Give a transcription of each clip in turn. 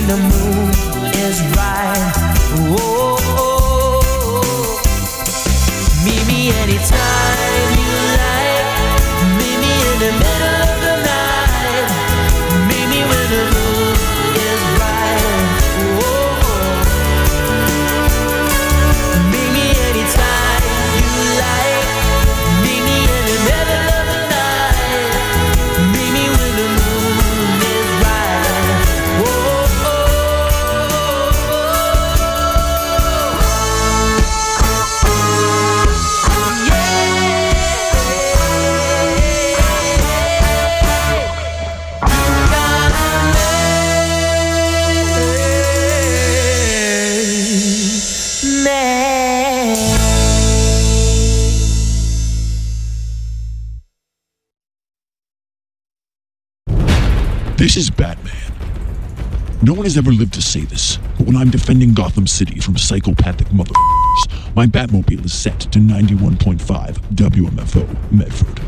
the moon is bright. Oh, oh, oh. Meet me anytime you like. Meet me in the middle of the night. Meet me when the moon is bright. Oh, oh. Meet me anytime you like. Meet me in the middle of the night. Meet me when the moon is bright. Oh, oh, This is Batman. No one has ever lived to say this, but when I'm defending Gotham City from psychopathic motherfuckers, my Batmobile is set to 91.5 WMFO Medford.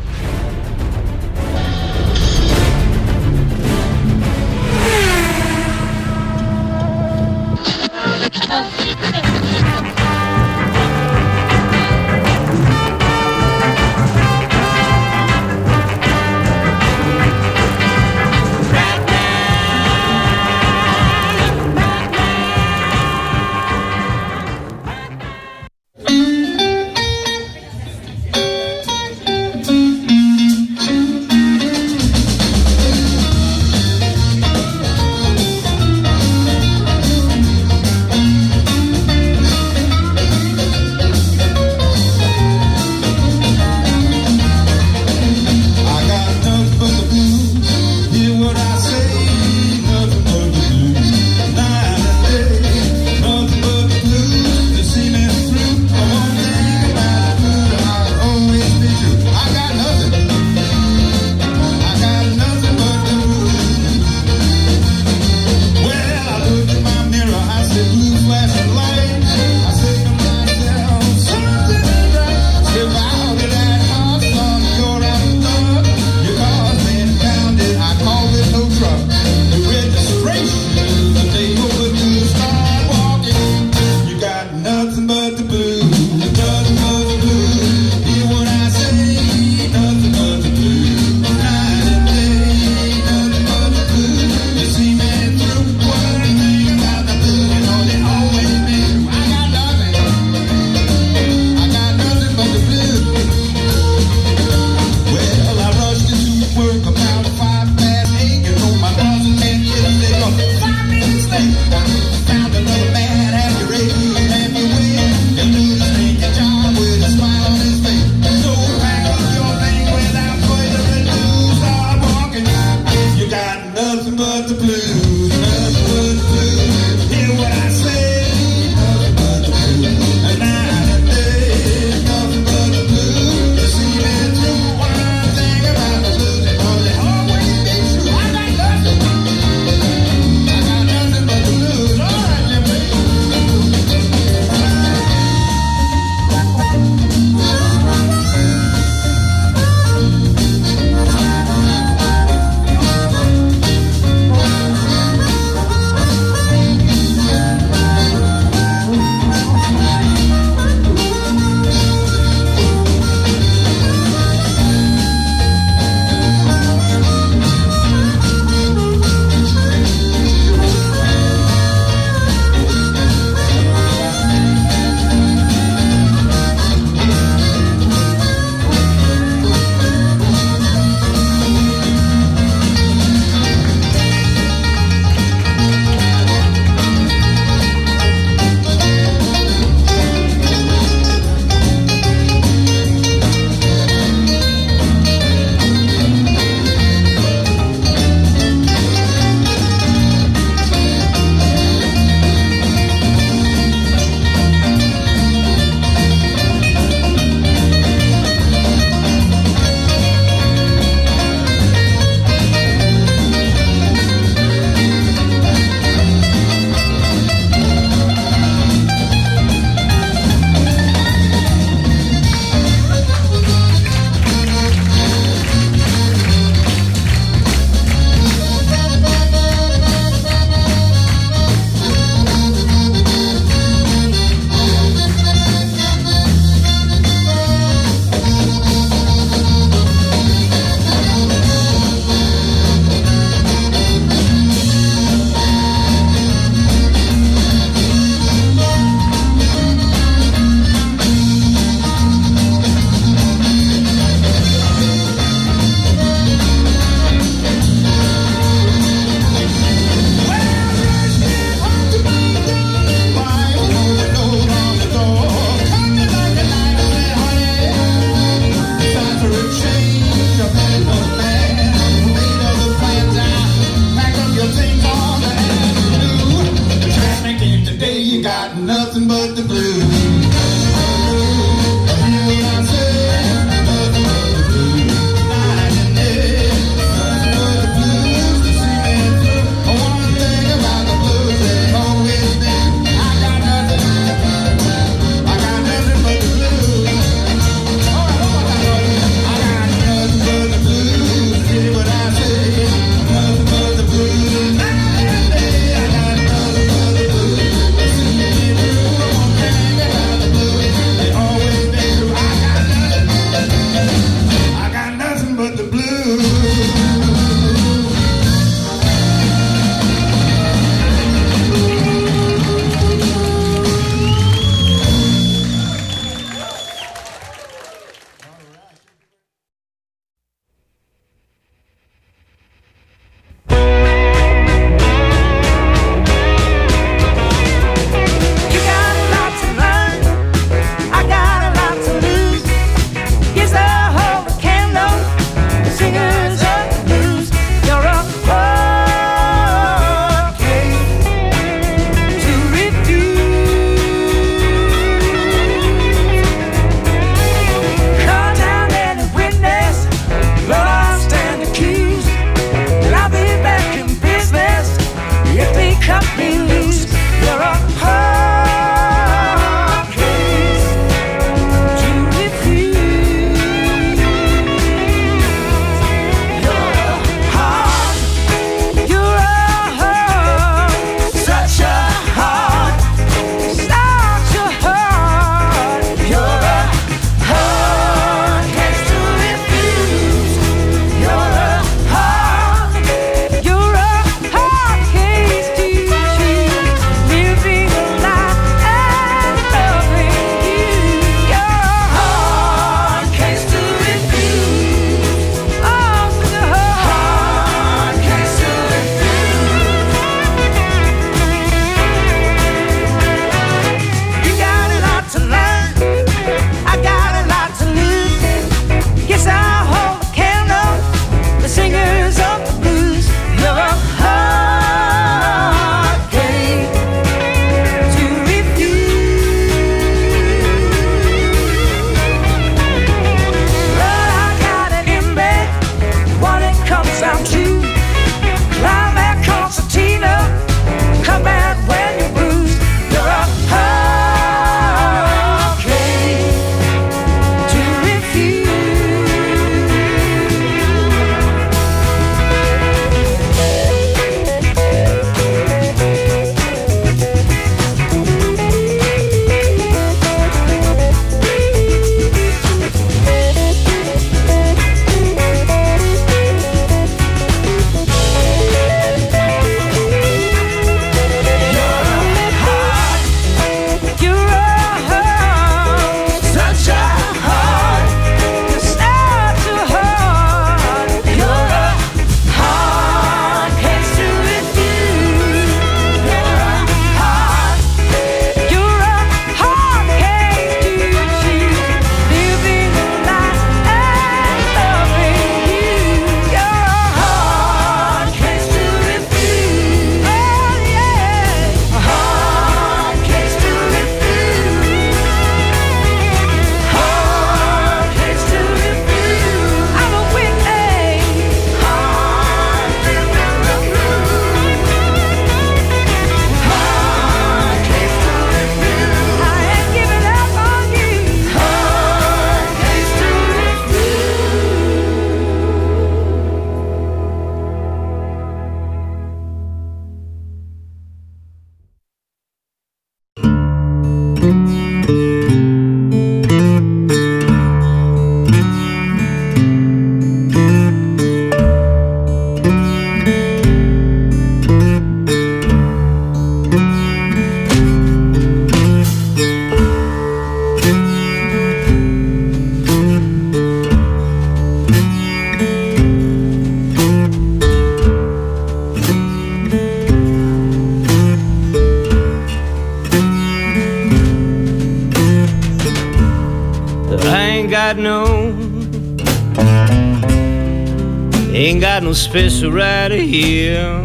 got no special rider here.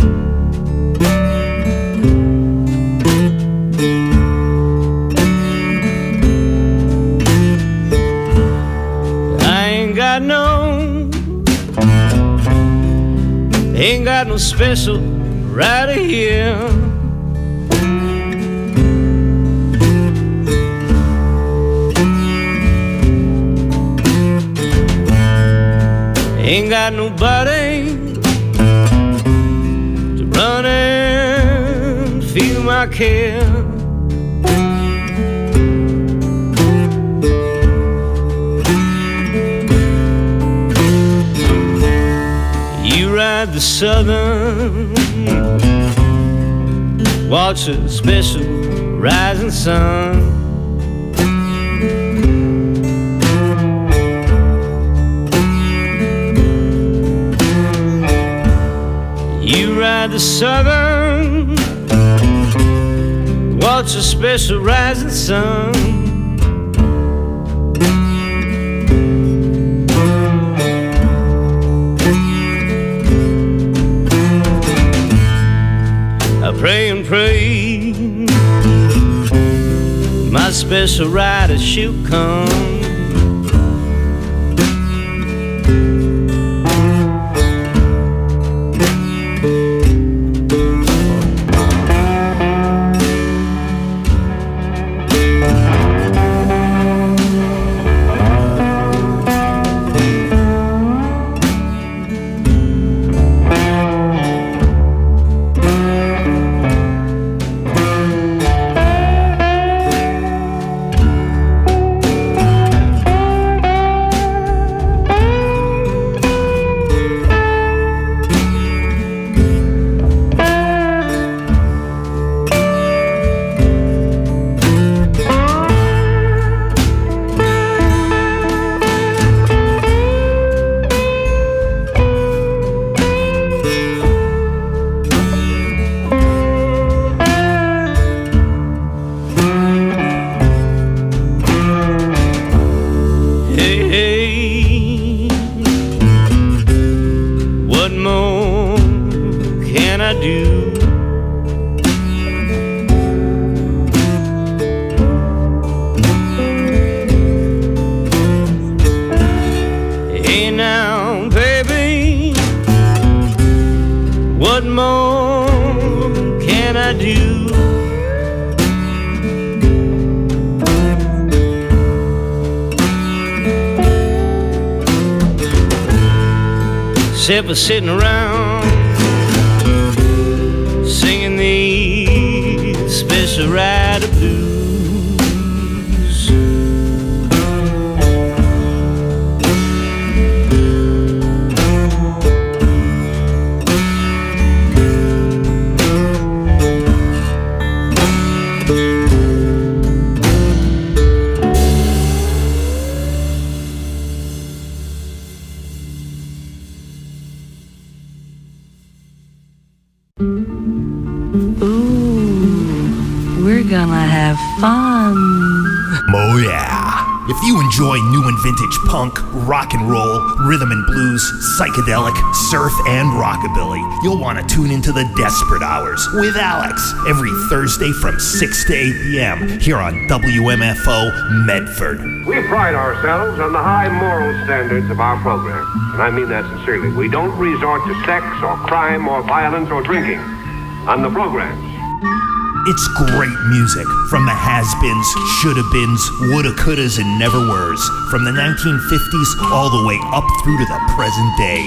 Ain't got no special rider here. Ain't got nobody to run and feel my care. The southern, watch a special rising sun. You ride the southern, watch a special rising sun. Pray and pray, my special rider she'll come. Except for sitting around singing these special rider blues. Gonna have fun. Oh yeah. If you enjoy new and vintage punk, rock and roll, rhythm and blues, psychedelic, surf, and rockabilly, you'll want to tune into the Desperate Hours with Alex every Thursday from 6 to 8 p.m. here on WMFO Medford. We pride ourselves on the high moral standards of our program, and I mean that sincerely. We don't resort to sex or crime or violence or drinking on the programs. It's great music from the has-beens, shoulda-beens, woulda-couldas, and never-weres. From the 1950s all the way up through to the present day.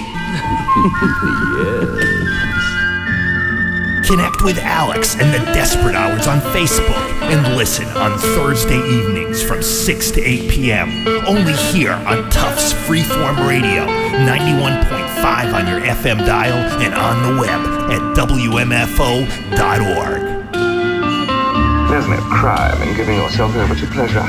Yes. Connect with Alex and the Desperate Hours on Facebook and listen on Thursday evenings from 6 to 8 p.m. Only here on Tufts Freeform Radio, 91.5 on your FM dial and on the web at WMFO.org. There's no crime in giving yourself over to pleasure.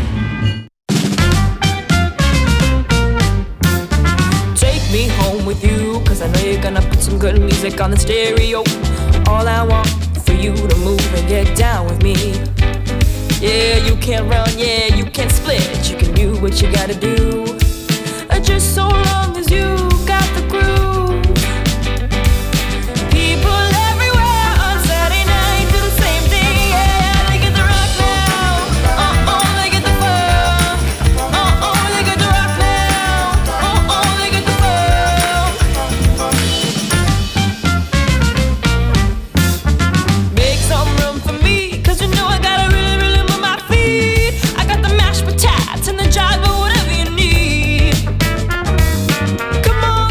Take me home with you, cause I know you're gonna put some good music on the stereo. All I want for you to move and get down with me. Yeah, you can't run, yeah, you can't split. You can do what you gotta do. Just so long as you got the groove. People everywhere on Saturday night do the same thing. Yeah, they get the rock now. They get the funk. They get the rock now. They get the funk. Make some room for me, 'cause you know I gotta really move my feet. I got the mashed potatoes and the jive, but whatever you need. Come on.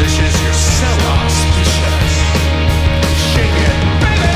delicious, you're so auspicious. Shake it, baby!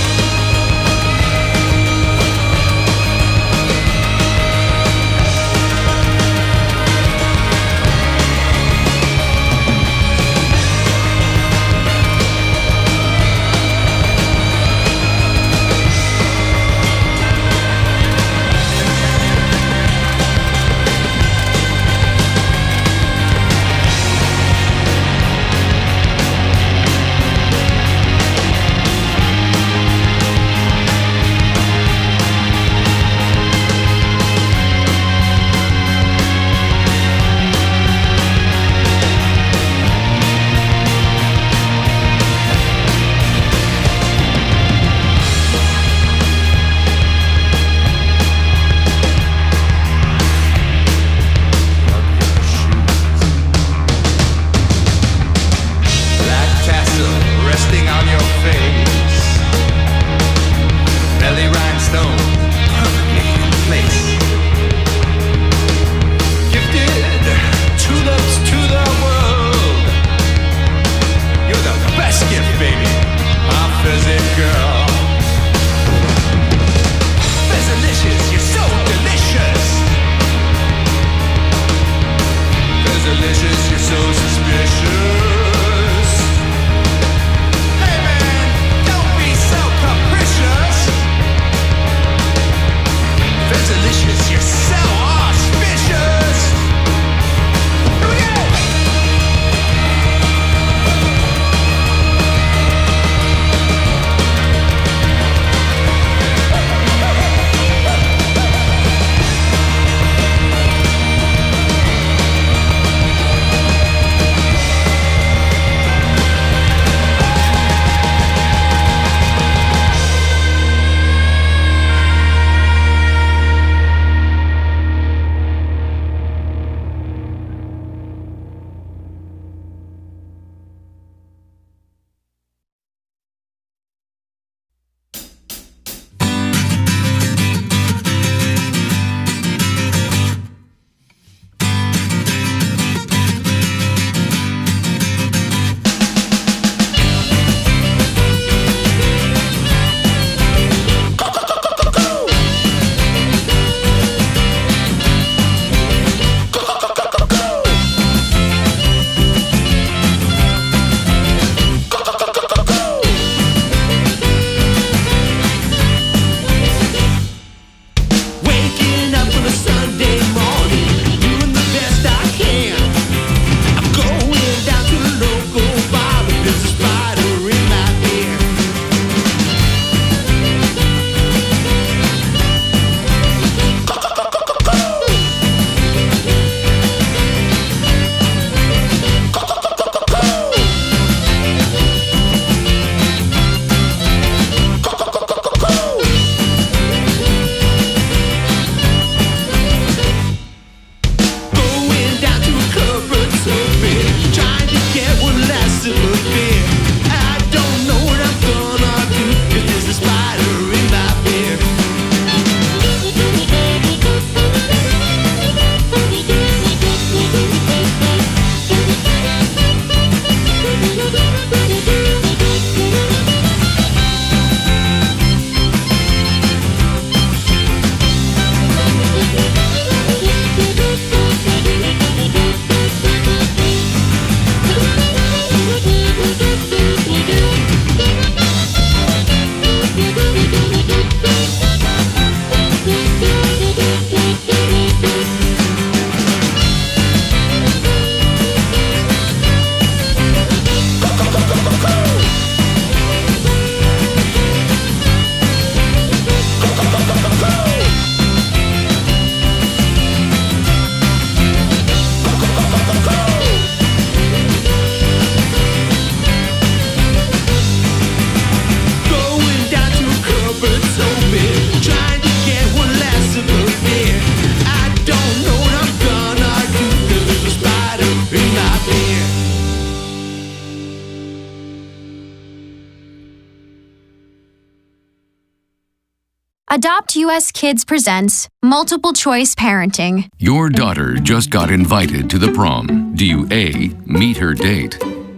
Adopt US Kids presents Multiple Choice Parenting. Your daughter just got invited to the prom. Do you A, meet her date,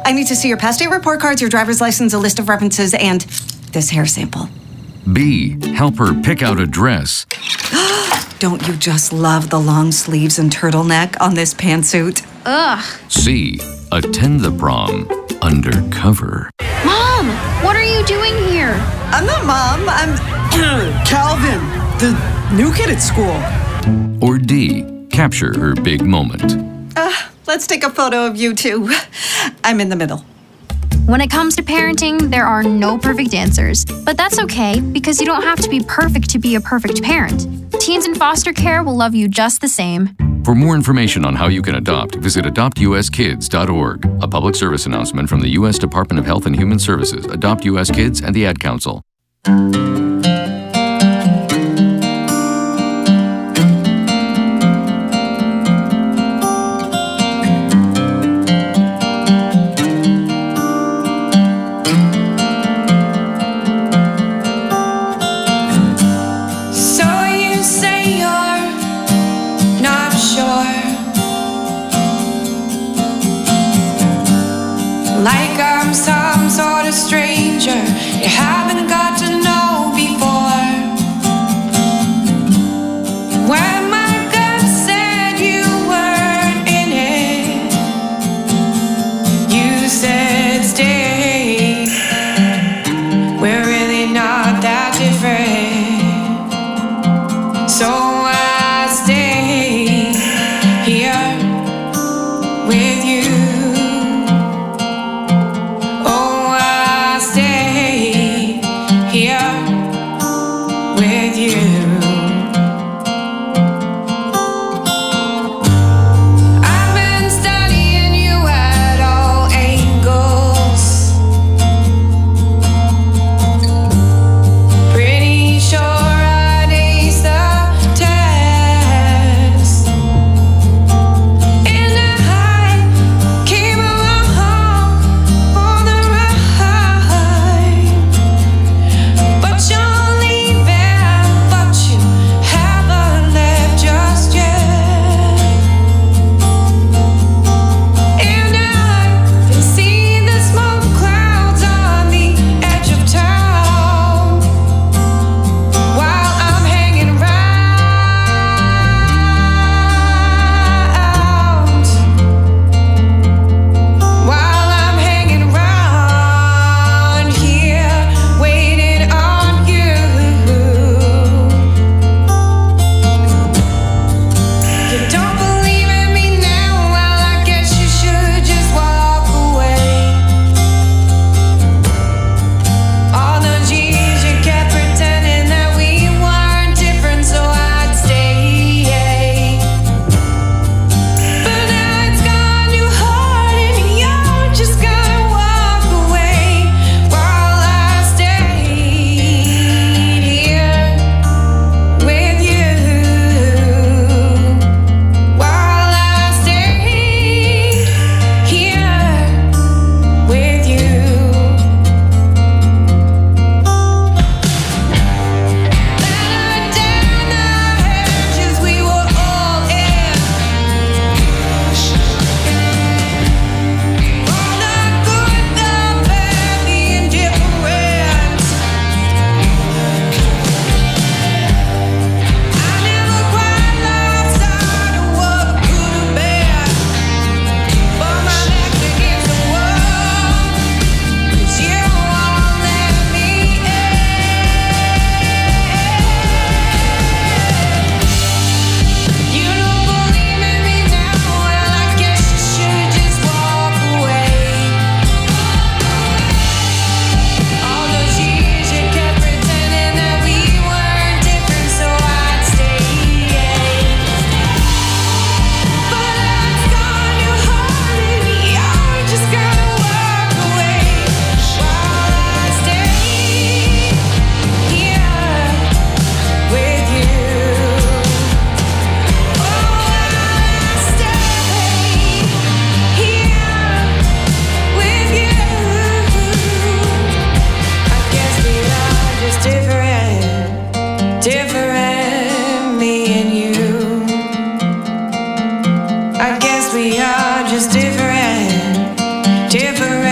I need to see your past date report cards, your driver's license, a list of references, and this hair sample. B. Help her pick out a dress. Don't you just love the long sleeves and turtleneck on this pantsuit? Ugh. C. Attend the prom undercover. Mom, what are you doing here? I'm not Mom, I'm Calvin, the new kid at school. Or D. Capture her big moment. Let's take a photo of you two. I'm in the middle. When it comes to parenting, there are no perfect answers. But that's okay, because you don't have to be perfect to be a perfect parent. Teens in foster care will love you just the same. For more information on how you can adopt, visit adoptuskids.org. A public service announcement from the U.S. Department of Health and Human Services, Adopt U.S. Kids, and the Ad Council. Like I'm some sort of stranger you haven't got to know before. When my gut said you weren't in it, you said stay. We're really not that different, so I stay here with you. With you, I've been studying you at all angles. Pretty sure I'd ace the test. And I came along for the ride, but you're different.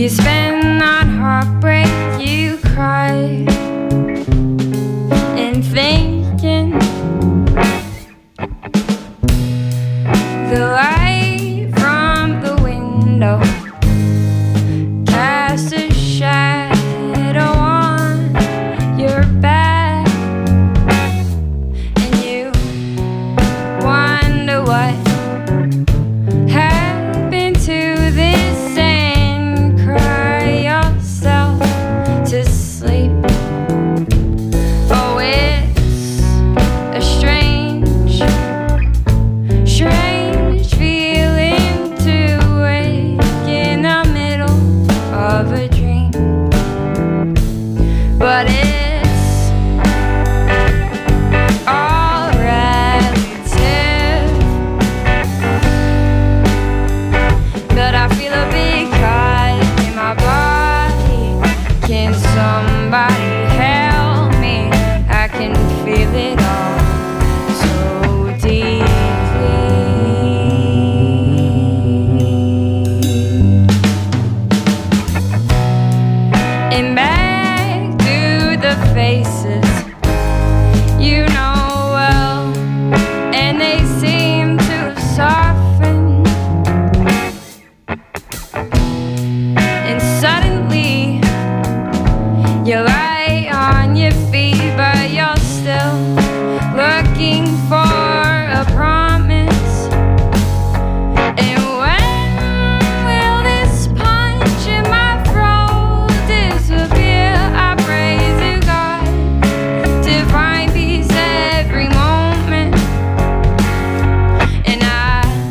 You spend on heartbreak, you cry, and thinking the light from the window casts a shadow on your back, and you wonder what happened to this and cry yourself to sleep. Oh, it's a strange feeling to wake in the middle of a dream, but it's all relative. But I feel a big cut in my body. Can somebody help me? I can feel it all so deeply. And back to the faces you know well, and they seem to soften. And suddenly you lie on your feet, but you're still looking for a promise. And when will this punch in my throat disappear? I pray to God to find peace every moment, and I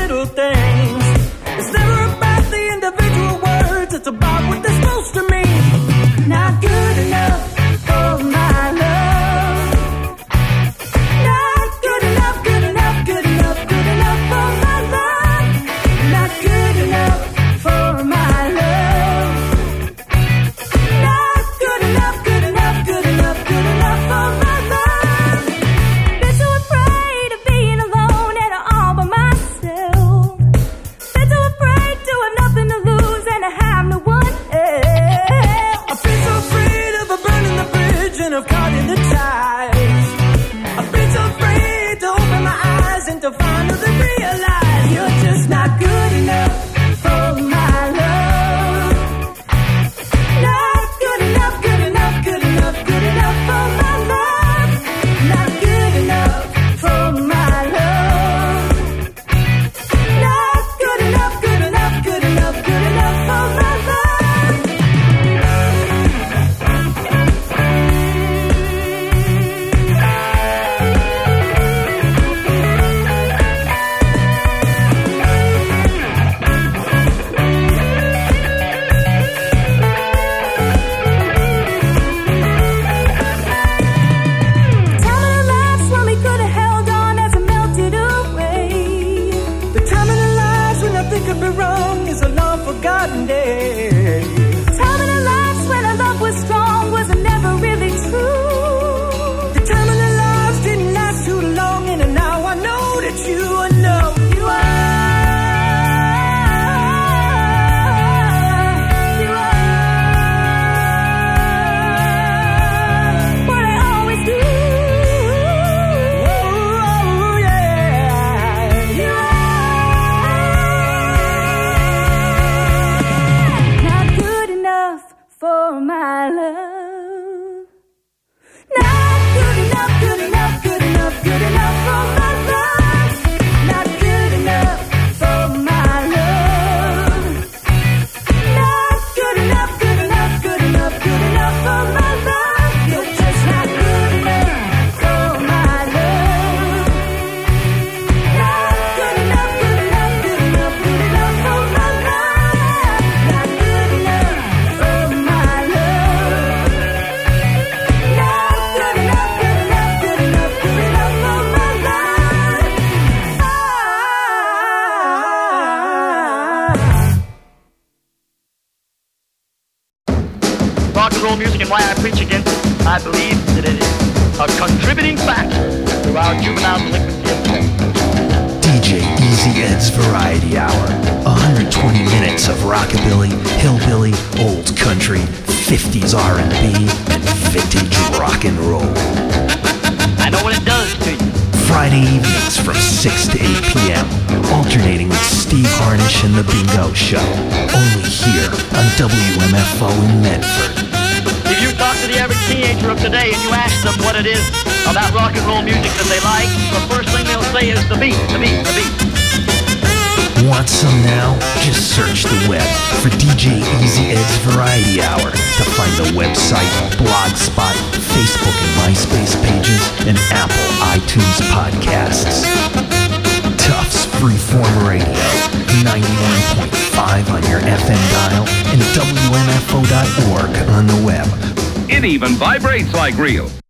little things. It's never about the individual words, it's about what they're supposed to mean. Not good enough for my love. Not good enough, good enough, good enough, good enough for my love. Not good enough for my love. Not good enough, good enough, good enough, good enough for my love. Been too afraid of being alone and all by myself. Been too afraid to have nothing to lose and to have no one else. I've been so afraid of burning the bridge and of caught in the ties. I've been so afraid to open my eyes and to finally realize you're just not good enough for my love. Not good enough, good enough, good enough, good enough for my love. Not good enough for my love. Not good enough, good enough, good enough, good enough for my love. Time in our lives when we could have held on as it melted away. The time in our lives when nothing could be wrong is a long forgotten day. Time in our lives when our love was strong was never really true. The time in our lives didn't last too long, and now I know that you know you are. You are what I always do. Oh, yeah. You are not good enough for my love. Not good enough, good enough, good enough, good enough for my love. Not good enough for my love. Not good enough, good enough, good enough, good enough for my love. You're just not good enough for my love. Not good enough, good enough, good enough, good enough for my love. Not good enough for my love. Not good enough, good enough, good enough, good enough for my love. Rock and roll music and why I preach against it, I believe that it is a contributing factor to our juvenile delinquency and sin. DJ Easy Ed's Variety Hour. 120 minutes of rockabilly, hillbilly, old country, 50s R&B, and vintage rock and roll. I know what it does to you. Friday evenings from 6 to 8 p.m. Alternating with Steve Harnish and The Bingo Show. Only here on WMFO in Medford. If you talk to the average teenager of today and you ask them what it is about rock and roll music that they like, the first thing they'll say is the beat, the beat, the beat. Want some now? Just search the web for DJ Easy Ed's Variety Hour to find the website, Blogspot, Facebook and MySpace pages, and Apple iTunes podcasts. Tufts Freeform Radio, 91.5 on your FM dial and WMFO.org on the web. It even vibrates like real.